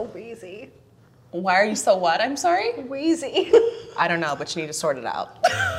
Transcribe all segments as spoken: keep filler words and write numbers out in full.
so wheezy. Why are you so what? I'm sorry? Wheezy. I don't know, but you need to sort it out.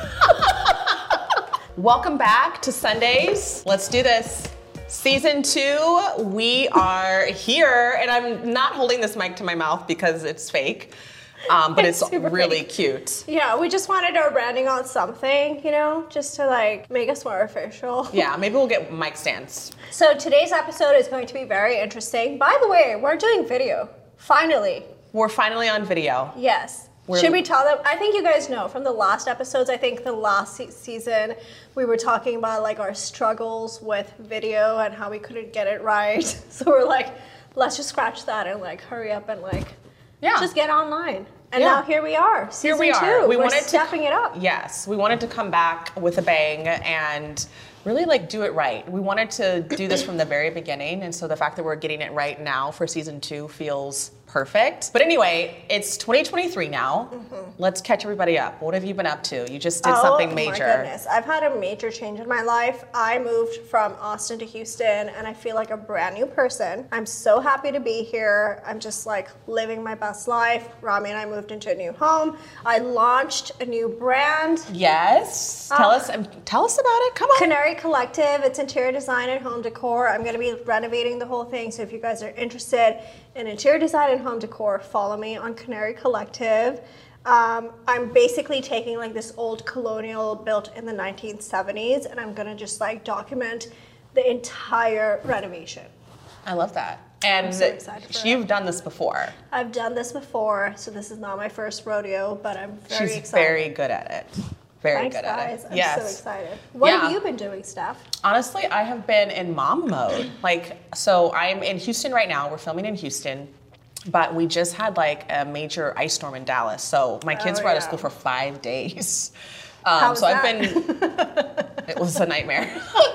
Welcome back to Sundays. Let's do this. Season two, we are here, and I'm not holding this mic to my mouth because it's fake, um, but it's, It's super really fake. cute. Yeah, we just wanted our branding on something, you know, just to like make us more official. Yeah, maybe we'll get mic stands. So today's episode is going to be very interesting. By the way, we're doing video. Finally. We're finally on video. Yes. We're- Should we tell them? I think you guys know from the last episodes, I think the last se- season, we were talking about like our struggles with video and how we couldn't get it right. So we're like, let's just scratch that and like hurry up and like Yeah. just get online. And Yeah. now here we are, season Here we are. two. We we're wanted to- stepping it up. Yes, we wanted to come back with a bang and really like do it right. We wanted to do this from the very beginning, and so the fact that we're getting it right now for season two feels perfect. But anyway, it's twenty twenty-three now. Mm-hmm. Let's catch everybody up. What have you been up to? You just did Oh, something my major. goodness. I've had a major change in my life. I moved from Austin to Houston and I feel like a brand new person. I'm so happy to be here. I'm just like living my best life. Rami and I moved into a new home. I launched a new brand, Yes. Tell us um, tell us about it. Come on. Canary Collective. It's interior design and home decor. I'm going to be renovating the whole thing. So if you guys are interested in interior design and home decor, follow me on Canary Collective. Um, I'm basically taking like this old colonial built in the nineteen seventies and I'm going to just like document the entire renovation. I love that. And so excited for you've done this before. I've done this before, so this is not my first rodeo, but I'm very She's excited. very good at it. Very Thanks, good guys. at it. I'm yes. so excited. What Yeah. have you been doing, Steph? Honestly, I have been in mom mode. Like, so I'm in Houston right now. We're filming in Houston, but we just had like a major ice storm in Dallas. So my kids Oh, were out yeah. of school for five days. Um, How was so that? I've been. It was a nightmare.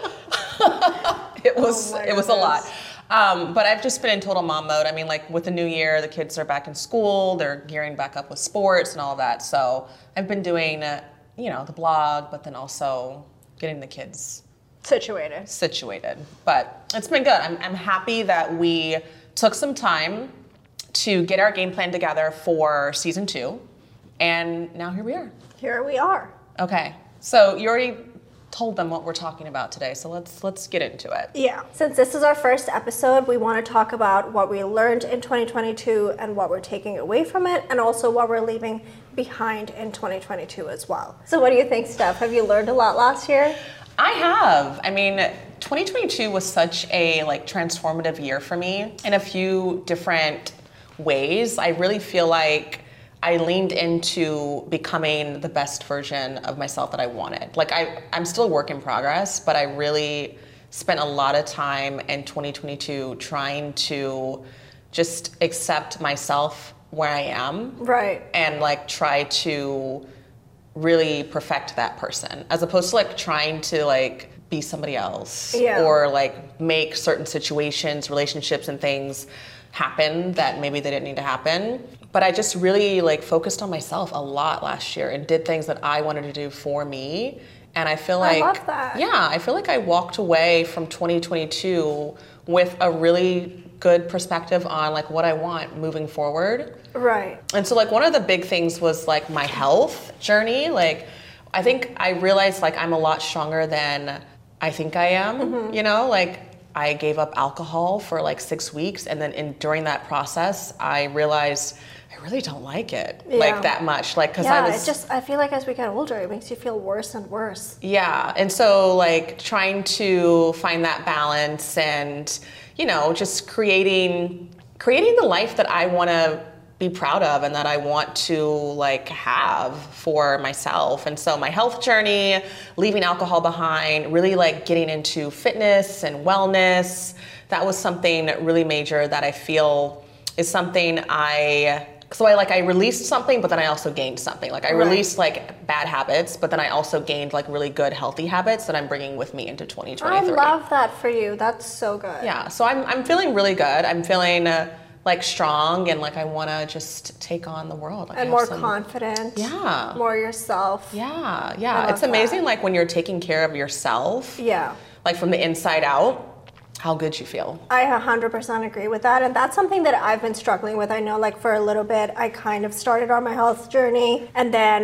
it was. Oh my it was a lot. goodness. Um, but I've just been in total mom mode. I mean, like with the new year, the kids are back in school. They're gearing back up with sports and all of that. So I've been doing, uh, you know, the blog, but then also getting the kids Situated. situated. But it's been good. I'm, I'm happy that we took some time to get our game plan together for season two. And now here we are. Here we are. Okay. So you already told them what we're talking about today. So let's let's get into it. Yeah. Since this is our first episode, we want to talk about what we learned in twenty twenty-two and what we're taking away from it, and also what we're leaving behind in twenty twenty-two as well. So what do you think, Steph? Have you learned a lot last year? I have. I mean, twenty twenty-two was such a like transformative year for me in a few different ways. I really feel like I leaned into becoming the best version of myself that I wanted. Like I, I'm still a work in progress, but I really spent a lot of time in twenty twenty-two trying to just accept myself where I am. Right. And like try to really perfect that person, as opposed to like trying to like be somebody else. Yeah. Or like make certain situations, relationships and things happen that maybe they didn't need to happen. But I just really like focused on myself a lot last year and did things that I wanted to do for me. And I feel I like, love that. yeah, I feel like I walked away from twenty twenty-two with a really good perspective on like what I want moving forward. Right. And so like one of the big things was like my health journey. Like I think I realized like I'm a lot stronger than I think I am, Mm-hmm. you know, like I gave up alcohol for like six weeks. And then in during that process, I realized I really don't like it Yeah. like that much. Like, cause Yeah, I was it just, I feel like as we get older, it makes you feel worse and worse. yeah, and so like trying to find that balance and, you know, just creating creating the life that I want to be proud of and that I want to like have for myself. And so my health journey, leaving alcohol behind, really like getting into fitness and wellness, that was something really major that I feel is something I So I like I released something, but then I also gained something. Like I Right. released like bad habits, but then I also gained like really good healthy habits that I'm bringing with me into twenty I twenty-three. love that for you. That's so good. Yeah, so I'm I'm feeling really good. I'm feeling uh, like strong and like I want to just take on the world. Like, I And have more some- confident. Yeah. More yourself. Yeah, I yeah. love It's amazing that. like when you're taking care of yourself. Yeah. Like from the inside out. how good you feel. I one hundred percent agree with that. And that's something that I've been struggling with. I know, like, for a little bit, I kind of started on my health journey, and then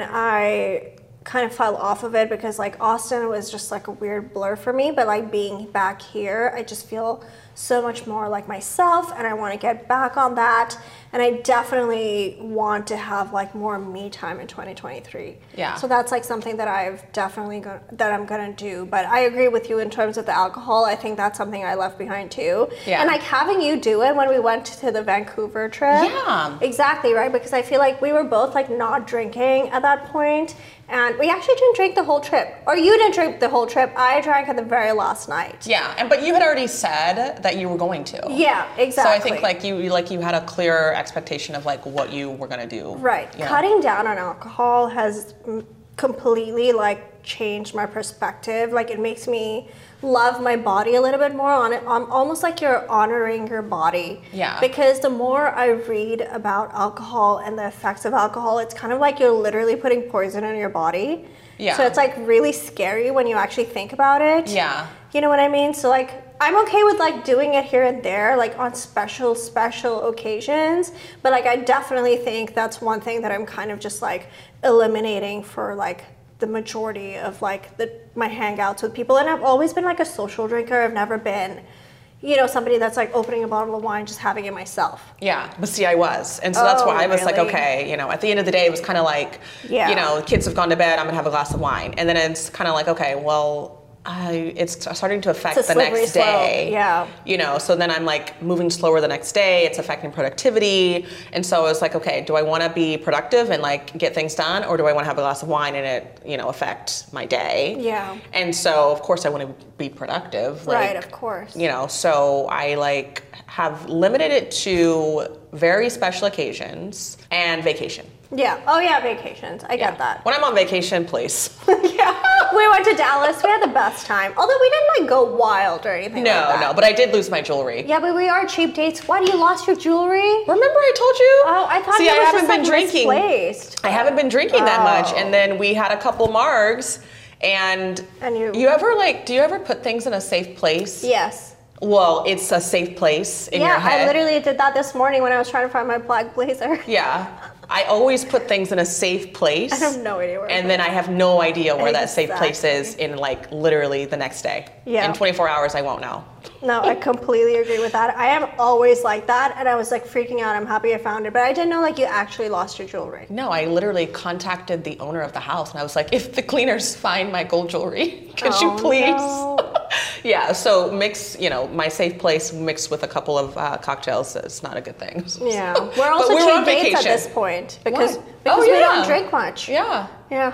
I kind of fell off of it because, like, Austin was just like a weird blur for me. But, like, being back here, I just feel so much more like myself, and I want to get back on that. And I definitely want to have, like, more me time in twenty twenty-three. Yeah. So that's, like, something that I've definitely go- that I'm gonna do. But I agree with you in terms of the alcohol. I think that's something I left behind too. Yeah. And, like, having you do it when we went to the Vancouver trip. Yeah. Exactly, right? Because I feel like we were both, like, not drinking at that point. And we actually didn't drink the whole trip. Or you didn't drink the whole trip. I drank at the very last night. Yeah, and but you had already said that you were going to. Yeah, exactly. So I think like you like you had a clear expectation of like what you were gonna do. Right. you know? Cutting down on alcohol has mm, completely, like, changed my perspective. Like, it makes me love my body a little bit more on it. Um, almost like you're honoring your body. Yeah. Because the more I read about alcohol and the effects of alcohol, it's kind of like you're literally putting poison in your body. Yeah. So it's, like, really scary when you actually think about it. Yeah. You know what I mean? So, like, I'm okay with, like, doing it here and there, like, on special, special occasions. But, like, I definitely think that's one thing that I'm kind of just, like, eliminating for, like, the majority of, like, the my hangouts with people. And I've always been, like, a social drinker. I've never been, you know, somebody that's, like, opening a bottle of wine, just having it myself. Yeah, but see, I was. And so that's Oh, why I was like, really? okay, you know, at the end of the day, it was kind of like, Yeah. you know, kids have gone to bed, I'm gonna have a glass of wine. And then it's kind of like, okay, well, I, it's starting to affect It's a the slippery next slope, day. yeah. You know, so then I'm like moving slower the next day, it's affecting productivity. And so I was like, okay, do I wanna be productive and like get things done? Or do I wanna have a glass of wine and it, you know, affect my day? Yeah. And so of course I wanna be productive. Like, Right, of course. You know, so I like have limited it to very special occasions and vacation. Yeah. Oh, yeah, vacations. I get that. When I'm on vacation, please. Yeah. We went to Dallas. We had the best time. Although we didn't, like, go wild or anything No, like that. no, but I did lose my jewelry. Yeah, but we are cheap dates. Why, you lost your jewelry? Remember I told you? Oh, I thought See, it I was haven't just, been like, drinking. misplaced. I haven't been drinking that much, Oh. and then we had a couple margs, and And you- you ever like? Do you ever put things in a safe place? Yes. Well, it's a safe place in yeah, your head. I literally did that this morning when I was trying to find my black blazer. Yeah, I always put things in a safe place. I have no idea where. And then I have no idea where that safe place Exactly. is in like literally the next day. Yeah. In twenty-four hours, I won't know. No, I completely agree with that. I am always like that, and I was like freaking out. I'm happy I found it, but I didn't know like you actually lost your jewelry. No, I literally contacted the owner of the house and I was like, if the cleaners find my gold jewelry, could you Oh, please? no. Yeah, so mix, you know, my safe place mixed with a couple of uh, cocktails is not a good thing. Yeah, we're But also we were on cheap dates at vacation. this point because Why? because Oh, we yeah. don't drink much. Yeah. Yeah.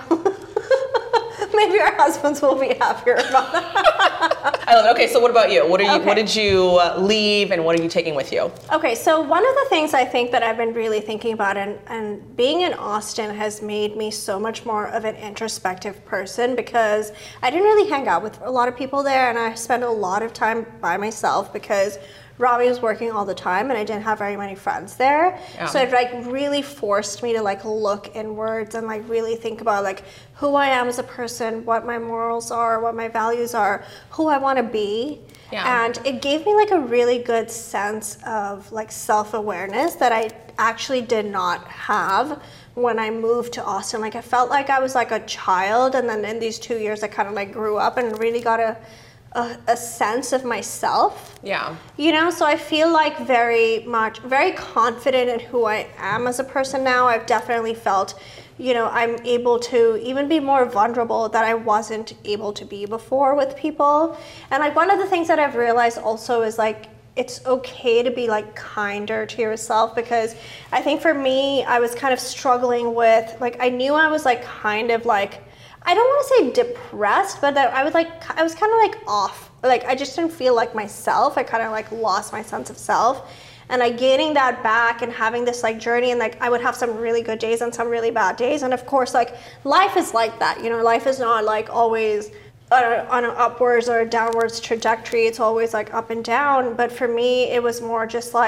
Maybe our husbands will be happier about that. I love it. Okay, so what about you? What are you? Okay. What did you uh, leave, and what are you taking with you? Okay, so one of the things I think that I've been really thinking about, and, and being in Austin has made me so much more of an introspective person because I didn't really hang out with a lot of people there, and I spent a lot of time by myself because Robbie was working all the time and I didn't have very many friends there. Yeah. So it like really forced me to like look inwards and like really think about like who I am as a person, what my morals are, what my values are, who I want to be. Yeah. And it gave me like a really good sense of like self-awareness that I actually did not have when I moved to Austin. Like I felt like I was like a child, and then in these two years I kind of like grew up and really got a a, a sense of myself. Yeah. You know, so I feel like very much, very confident in who I am as a person now. I've definitely felt, you know, I'm able to even be more vulnerable that I wasn't able to be before with people. And like one of the things that I've realized also is like, it's okay to be like kinder to yourself, because I think for me, I was kind of struggling with, like, I knew I was like kind of like, I don't want to say depressed, but that I was like, I was kind of like off. Like I just didn't feel like myself. I kind of like lost my sense of self. And like gaining that back and having this like journey, and like I would have some really good days and some really bad days. And of course, like life is like that. You know, life is not like always on, a, on an upwards or a downwards trajectory. It's always like up and down. But for me, it was more just like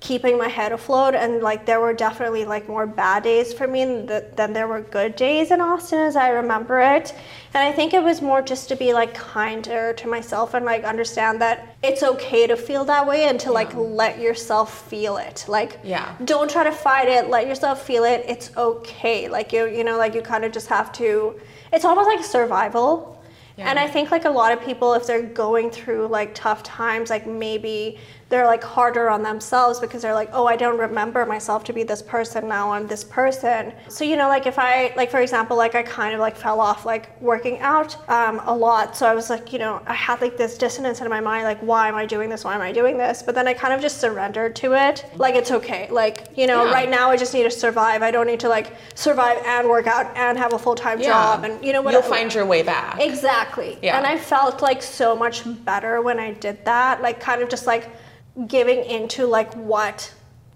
keeping my head afloat, and like there were definitely like more bad days for me than, than there were good days in Austin as I remember it. And I think it was more just to be like kinder to myself and like understand that it's okay to feel that way and to Yeah. like let yourself feel it. Like Yeah. don't try to fight it, let yourself feel it. It's okay. Like you you know like you kind of just have to, it's almost like survival. Yeah. And I think like a lot of people, if they're going through like tough times, like maybe they're like harder on themselves because they're like, oh, I don't remember myself to be this person, now I'm this person. So, you know, like if I, like for example, like I kind of like fell off like working out um, a lot. So I was like, you know, I had like this dissonance in my mind, like, why am I doing this? Why am I doing this? But then I kind of just surrendered to it. Like, it's okay. Like, you know, Yeah. right now I just need to survive. I don't need to like survive and work out and have a full-time Yeah. job. And you know what? You'll find your way back. Exactly. Yeah. And I felt like so much better when I did that, like kind of just like giving into like what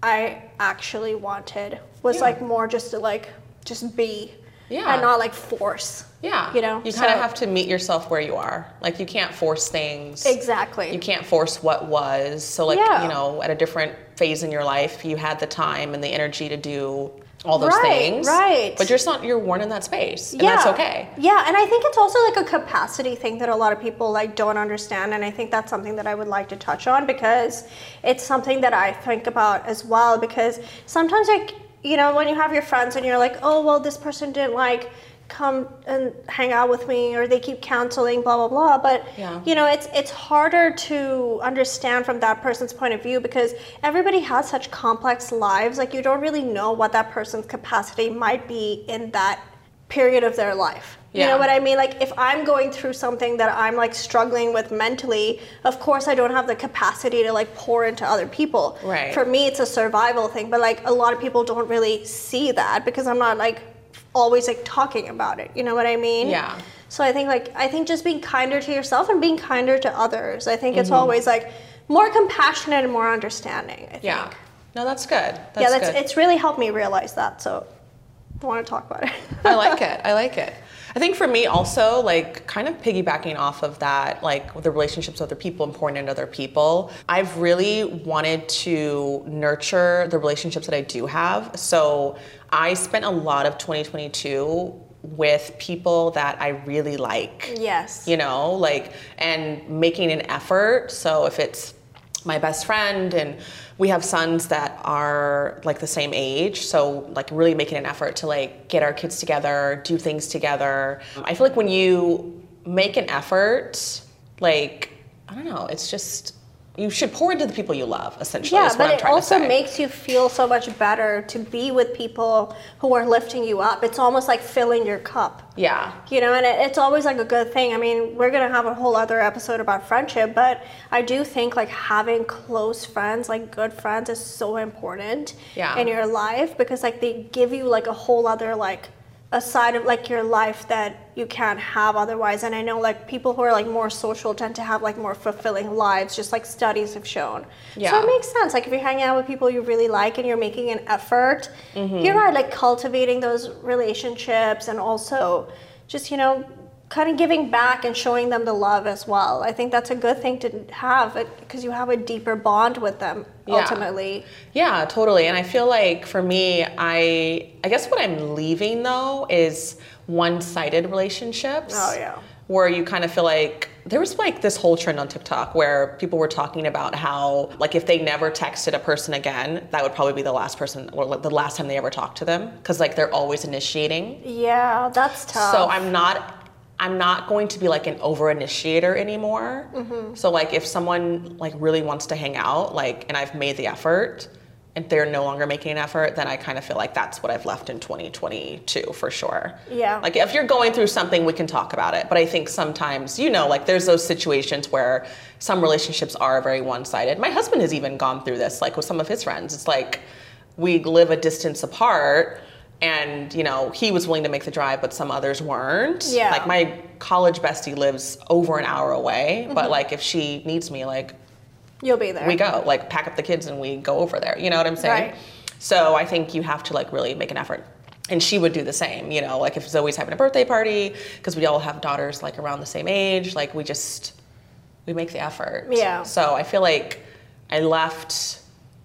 I actually wanted was Yeah. like more just to like just be Yeah. and not like force. Yeah. You know, You kind of so- have to meet yourself where you are. Like you can't force things. Exactly. You can't force what was. So like, Yeah. you know, at a different phase in your life, you had the time and the energy to do all those Right, things. right. But you're just not, you're worn in that space. And yeah. that's okay. Yeah, and I think it's also like a capacity thing that a lot of people like don't understand, and I think that's something that I would like to touch on because it's something that I think about as well, because sometimes like, you know, when you have your friends and you're like, oh, well, this person didn't like come and hang out with me, or they keep canceling, blah blah blah, but Yeah. you know, it's it's harder to understand from that person's point of view because everybody has such complex lives. Like you don't really know what that person's capacity might be in that period of their life. You Yeah. know what I mean? Like if I'm going through something that I'm like struggling with mentally, of course I don't have the capacity to like pour into other people. Right. For me it's a survival thing, but like a lot of people don't really see that because I'm not like always like talking about it. You know what I mean? Yeah. So I think like I think just being kinder to yourself and being kinder to others. I think it's Mm-hmm. always like more compassionate and more understanding, I think. Yeah. No, that's good. That's yeah, that's good. it's really helped me realize that. So I want to talk about it. I like it. I like it. I think for me also, like kind of piggybacking off of that, like with the relationships with other people and pouring into other people, I've really wanted to nurture the relationships that I do have. So I spent a lot of twenty twenty-two with people that I really like. Yes. You know, like, and making an effort. So if it's my best friend and we have sons that are like the same age, so like really making an effort to like get our kids together, do things together. I feel like when you make an effort, like, I don't know, it's just, you should pour into the people you love, essentially. Yeah, is what but I'm it trying to also say. makes you feel so much better to be with people who are lifting you up. It's almost like filling your cup. Yeah. You know, and it, it's always like a good thing. I mean, we're gonna have a whole other episode about friendship, but I do think like having close friends, like good friends, is so important Yeah. in your life because like they give you like a whole other like a side of like your life that you can't have otherwise. And I know like people who are like more social tend to have like more fulfilling lives, just like studies have shown. So Yeah. it makes sense. Like if you're hanging out with people you really like and you're making an effort, Mm-hmm. you're right, like cultivating those relationships and also just, you know, kind of giving back and showing them the love as well. I think that's a good thing to have because you have a deeper bond with them Yeah. ultimately. Yeah, totally. And I feel like for me, I I guess what I'm leaving though is one-sided relationships. Oh, yeah. Where you kind of feel like there was like this whole trend on TikTok where people were talking about how like if they never texted a person again, that would probably be the last person or like the last time they ever talked to them because like they're always initiating. Yeah, that's tough. So I'm not I'm not going to be like an over initiator anymore. Mm-hmm. So like if someone like really wants to hang out, like and I've made the effort and they're no longer making an effort, then I kind of feel like that's what I've left in twenty twenty-two for sure. Yeah. Like if you're going through something, we can talk about it. But I think sometimes, you know, like there's those situations where some relationships are very one-sided. My husband has even gone through this, like with some of his friends. It's like we live a distance apart. And, you know, he was willing to make the drive, but some others weren't. Yeah. Like my college bestie lives over an hour away, Mm-hmm. but like if she needs me, like You'll be there. we go, like pack up the kids and we go over there. You know what I'm saying? Right. So I think you have to like really make an effort. And she would do the same, you know, like if Zoe's having a birthday party, because we all have daughters like around the same age, like we just, we make the effort. Yeah. So I feel like I left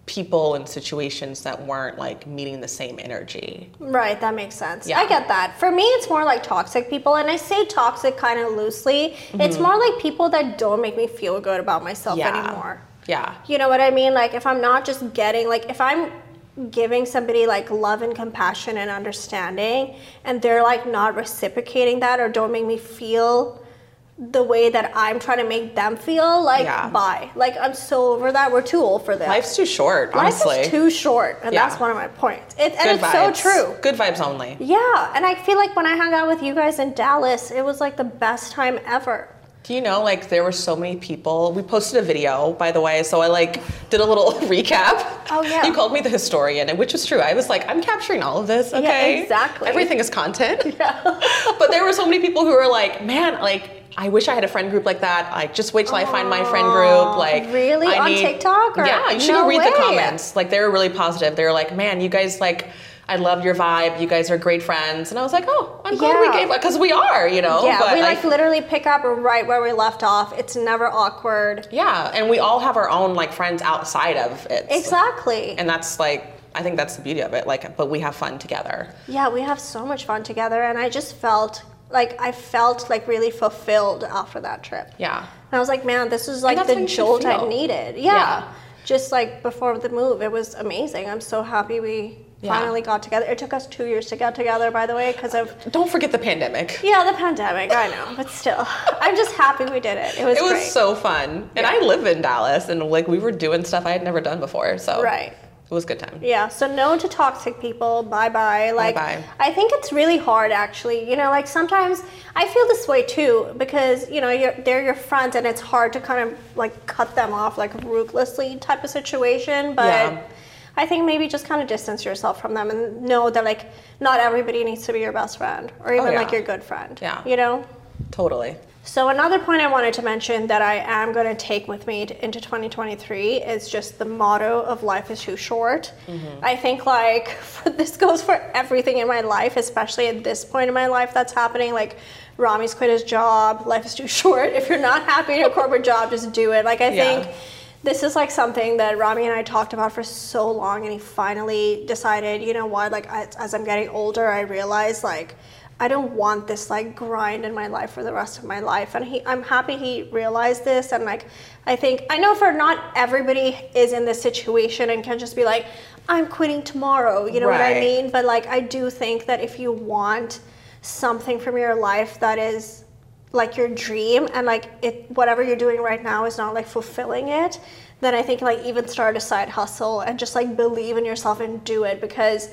people and situations that weren't like meeting the same energy. Right, that makes sense. Yeah. I get that. For me, it's more like toxic people, and I say toxic kind of loosely. Mm-hmm. It's more like people that don't make me feel good about myself Yeah. anymore. Yeah. You know what I mean? Like if I'm not just getting, like if I'm giving somebody like love and compassion and understanding, and they're like not reciprocating that or don't make me feel the way that I'm trying to make them feel, like Yeah. bye. Like I'm so over that. We're too old for this. Life's too short, honestly. Life is too short, and Yeah. that's one of my points. It, and Good it's vibes. so true. Good vibes only. Yeah, and I feel like when I hung out with you guys in Dallas, it was like the best time ever. Do you know, like, there were so many people. We posted a video, by the way, so I, like, did a little recap. Oh, yeah. You called me the historian, and which was true. I was like, I'm capturing all of this, okay? Yeah, exactly. Everything is content. Yeah. But there were so many people who were like, man, like, I wish I had a friend group like that. Like, just wait till I find my friend group. Like, really? I On need- TikTok? Or? Yeah, you should No go read way. the comments. Like, they were really positive. They were like, man, you guys, like, I love your vibe. You guys are great friends. And I was like, oh, I'm glad we Yeah. gave, because we are, you know? Yeah, but we I- like literally pick up right where we left off. It's never awkward. Yeah, and we all have our own like friends outside of it. Exactly. And that's like, I think that's the beauty of it. Like, but we have fun together. Yeah, we have so much fun together, and I just felt like I felt like really fulfilled after that trip. Yeah. And I was like, man, this is like that's how the you should jolt I feel. needed. Yeah. Yeah. Just like before the move, it was amazing. I'm so happy we Yeah. finally got together. It took us two years to get together, by the way, because of Don't forget the pandemic. yeah, the pandemic. I know, but still, I'm just happy we did it. It was It was great. so fun. And I live in Dallas, and like we were doing stuff I had never done before. So Right. it was a good time. Yeah, so no to toxic people. Bye bye. Like, Bye-bye. I think it's really hard, actually. You know, like sometimes I feel this way too because you know you're, they're your friends, and it's hard to kind of like cut them off like ruthlessly type of situation. But Yeah. I think maybe just kind of distance yourself from them and know that like not everybody needs to be your best friend or even Oh, yeah. like your good friend. Yeah. You know. Totally. So another point I wanted to mention that I am going to take with me to, into twenty twenty-three is just the motto of life is too short. Mm-hmm. I think like this goes for everything in my life, especially at this point in my life that's happening. Like Rami's quit his job. Life is too short. If you're not happy in a corporate job, just do it. Like I Yeah. think this is like something that Rami and I talked about for so long, and he finally decided, you know what, like I, as I'm getting older, I realized like I don't want this like grind in my life for the rest of my life. And he, I'm happy he realized this. And like, I think, I know for not everybody is in this situation and can just be like, I'm quitting tomorrow. You know what I Right. mean? But like, I do think that if you want something from your life that is like your dream and like it, whatever you're doing right now is not like fulfilling it, then I think like even start a side hustle and just like believe in yourself and do it, because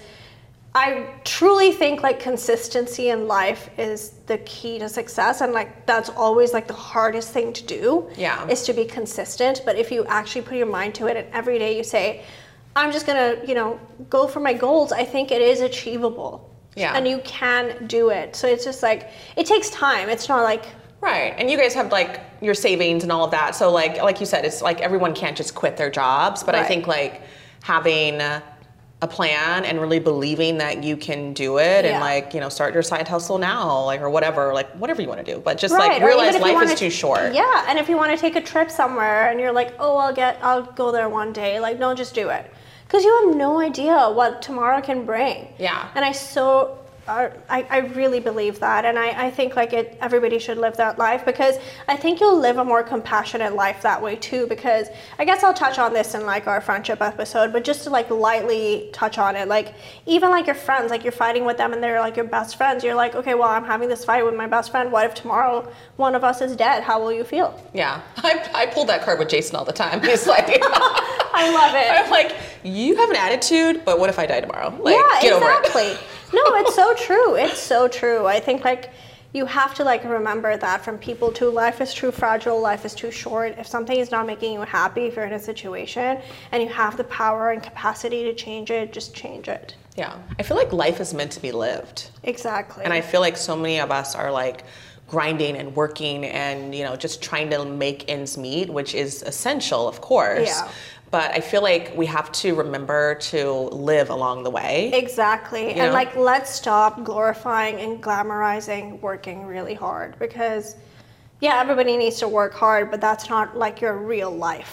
I truly think like consistency in life is the key to success, and like that's always like the hardest thing to do. Yeah. Is to be consistent. But if you actually put your mind to it and every day you say, I'm just gonna, you know, go for my goals, I think it is achievable. Yeah. And you can do it. So it's just like it takes time. It's not like Right. And you guys have like your savings and all of that. So like like you said, it's like everyone can't just quit their jobs, but I Right. think like having a plan and really believing that you can do it Yeah. and like, you know, start your side hustle now, like or whatever, like whatever you want to do. But just right, like or realize even if you life is wanna- too short. Yeah, and if you want to take a trip somewhere and you're like, oh, I'll get, I'll go there one day. Like, no, just do it, because you have no idea what tomorrow can bring. Yeah. And I so, uh, I, I really believe that, and I, I think like it, everybody should live that life, because I think you'll live a more compassionate life that way too. Because I guess I'll touch on this in like our friendship episode, but just to like lightly touch on it, like even like your friends, like you're fighting with them and they're like your best friends. You're like, okay, well, I'm having this fight with my best friend. What if tomorrow one of us is dead? How will you feel? Yeah. I, I pull that card with Jason all the time. He's like, I love it. I'm like, you have an attitude, but what if I die tomorrow? Like, yeah, get over it. exactly. No, it's so true. It's so true. I think like you have to like remember that from people too. Life is too fragile. Life is too short. If something is not making you happy, if you're in a situation and you have the power and capacity to change it, just change it. Yeah. I feel like life is meant to be lived. Exactly. And I feel like so many of us are like grinding and working and, you know, just trying to make ends meet, which is essential, of course. Yeah. But I feel like we have to remember to live along the way. Exactly. You And know? like, let's stop glorifying and glamorizing working really hard, because yeah, everybody needs to work hard, but that's not like your real life.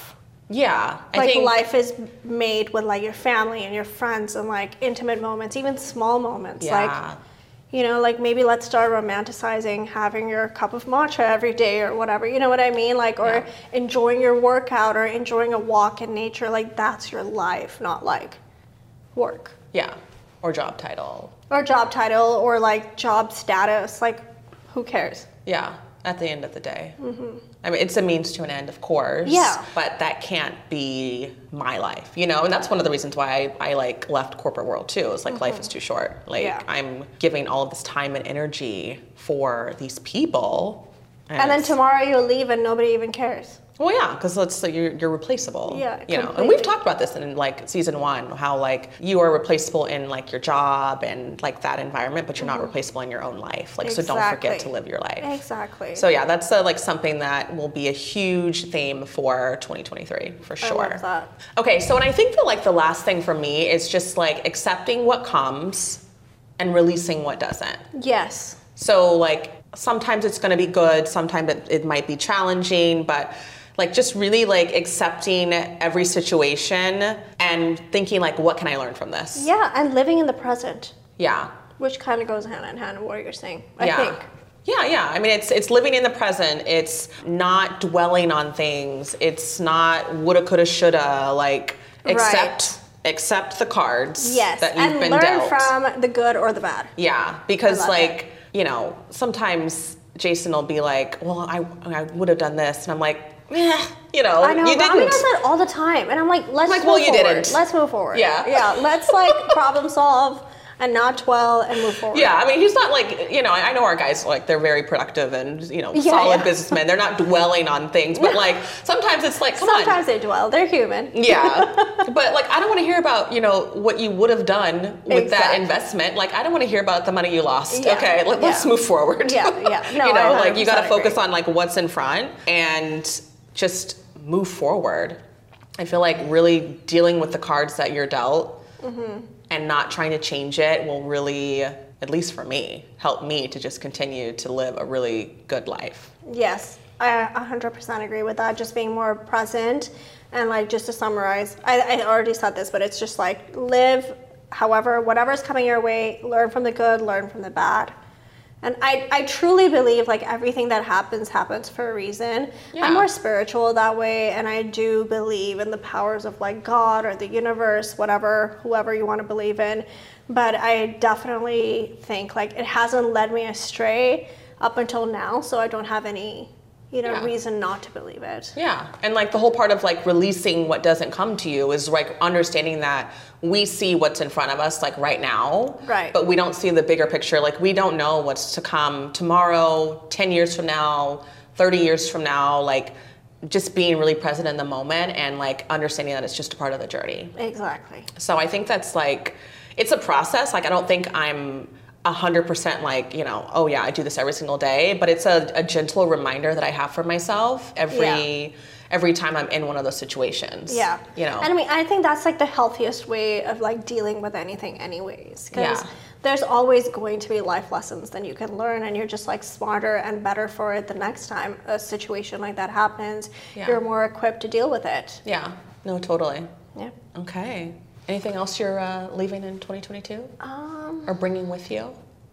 Yeah, I Like think life is made with like your family and your friends and like intimate moments, even small moments. Yeah. Like, you know, like maybe let's start romanticizing having your cup of matcha every day or whatever. You know what I mean? Like, or Yeah. enjoying your workout or enjoying a walk in nature. Like that's your life, not like work yeah, or job title. or job title or like job status. Like, who cares? Yeah, at the end of the day. Mm-hmm. I mean, it's a means to an end, of course. Yeah. But that can't be my life, you know? And that's one of the reasons why I, I like left corporate world too. It's like mm-hmm. life is too short. Like Yeah. I'm giving all of this time and energy for these people. And then it's- tomorrow you'll leave and nobody even cares. Well, yeah, because let's say you're, you're replaceable. Yeah, you know, and completely. we've talked about this in like season one, how like you are replaceable in like your job and like that environment, but you're not replaceable in your own life. Like, so don't forget Exactly. to live your life. Exactly. So yeah, that's uh, like something that will be a huge theme for twenty twenty-three for sure. I love that. Okay, so and I think that like the last thing for me is just like accepting what comes and releasing what doesn't. Yes. So like sometimes it's going to be good, sometimes it, it might be challenging, but like just really like accepting every situation and thinking like, what can I learn from this? Yeah, and living in the present, Yeah. which kind of goes hand in hand with what you're saying, I yeah. think. Yeah, yeah. I mean, it's it's living in the present. It's not dwelling on things. It's not woulda, coulda, shoulda. Like accept accept the cards Yes, that you've and been learn dealt. from the good or the bad. Yeah, because love like, you know, sometimes Jason will be like, well, I, I would have done this. And I'm like, eh, you know, I know, you Rami didn't. does that all the time. And I'm like, let's like, move well, you forward. didn't. Let's move forward. Yeah. Yeah, let's like problem solve and not dwell and move forward. Yeah, I mean, he's not like, you know, I I know our guys, like, they're very productive and, you know, Yeah, solid yeah. businessmen. They're not dwelling on things, but like, sometimes it's like, come Sometimes on. they dwell. They're human. Yeah, but like, I don't want to hear about, you know, what you would have done with that Exactly. investment. Like, I don't want to hear about the money you lost. Yeah, Okay, let, let's yeah. move forward. Yeah, yeah. No, you know, I like, you got to one hundred percent focus agree. on like what's in front and just move forward. I feel like really dealing with the cards that you're dealt Mm-hmm. and not trying to change it will really, at least for me, help me to just continue to live a really good life. Yes, I one hundred percent agree with that. Just being more present and like just to summarize, I, I already said this, but it's just like live however, whatever's coming your way, learn from the good, learn from the bad. And I, I truly believe like everything that happens happens for a reason. Yeah. I'm more spiritual that way, and I do believe in the powers of like God or the universe, whatever, whoever you want to believe in. But I definitely think like it hasn't led me astray up until now, so I don't have any, you know, Yeah. reason not to believe it. Yeah, and like the whole part of like releasing what doesn't come to you is like understanding that we see what's in front of us like right now, Right. but we don't see the bigger picture. Like we don't know what's to come tomorrow, ten years from now, thirty years from now. Like just being really present in the moment and like understanding that it's just a part of the journey. Exactly. So I think that's like, it's a process. Like I don't think I'm a hundred percent like, you know, oh yeah, I do this every single day, but it's a, a gentle reminder that I have for myself every, Yeah. every time I'm in one of those situations. Yeah. You know? And I mean, I think that's like the healthiest way of like dealing with anything anyways. Because Yeah. there's always going to be life lessons that you can learn, and you're just like smarter and better for it the next time a situation like that happens. Yeah. You're more equipped to deal with it. Yeah, no, totally. Yeah. Okay. Anything else you're uh, leaving in twenty twenty-two Um, or bringing with you?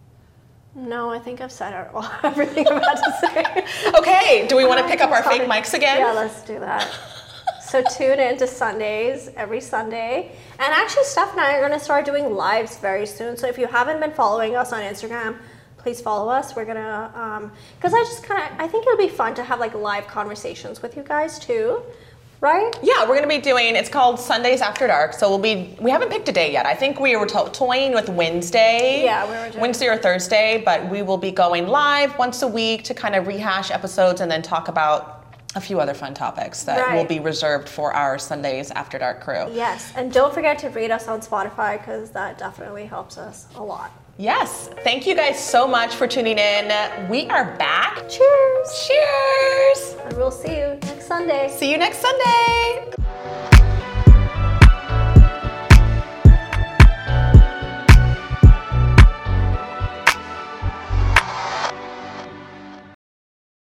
no, I think I've said it all, everything I'm about to say. Okay, do we want to pick up our Sorry. fake mics again? Yeah, let's do that. So tune in to Sundays every Sunday. And actually, Steph and I are going to start doing lives very soon. So if you haven't been following us on Instagram, please follow us. We're going to, um, because I just kind of, I think it'll be fun to have like live conversations with you guys too, right? Yeah, we're gonna be doing, it's called Sundays After Dark. So we'll be, we haven't picked a day yet. I think we were to- toying with Wednesday. Yeah, we were doing- Wednesday or Thursday, but we will be going live once a week to kind of rehash episodes and then talk about a few other fun topics that Right. will be reserved for our Sundays After Dark crew. Yes. And don't forget to rate us on Spotify, because that definitely helps us a lot. Yes, thank you guys so much for tuning in. We are back. Cheers. Cheers! And we'll see you next Sunday. See you next Sunday.